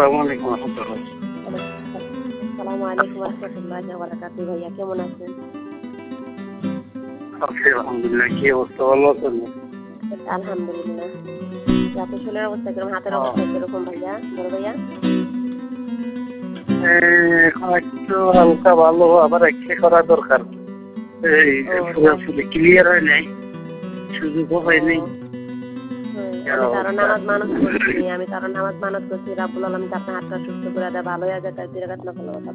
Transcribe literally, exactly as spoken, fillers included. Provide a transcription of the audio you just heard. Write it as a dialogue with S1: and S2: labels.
S1: আসসালামু আলাইকুম ওয়া রাহমাতুল্লাহ।
S2: আসসালামু আলাইকুম ওয়া রাহমাতুল্লাহি ওয়া বারাকাতুহু। ভাইয়া কেমন আছেন?
S1: আছি আলহামদুলিল্লাহ। কি অবস্থা, ভালো আছেন?
S2: আলহামদুলিল্লাহ। আপনার শরীরের অবস্থা কিরকম, হাতের
S1: ও,
S2: অবস্থা কিরকম ভাইয়া, বড় ভাইয়া?
S1: এ, এখন একটু হালকা ভালো, আবার এক্সরে করা দরকার। এই
S2: ও
S1: পুরোপুরি ক্লিয়ার হয় নাই, সুযোগও
S2: ও
S1: হয় নাই।
S2: হ্যাঁ,
S1: কি
S2: আমি তার
S1: অবস্থা?
S2: নামাজ মানত করছি, আমি তার নামাজ মানত করছি রাব্বুল আলামিন আপনার হাতটা সুস্থ করে দেয়, ভালো হয়ে যায়, তাই দুই রাকাত নফল নামাজ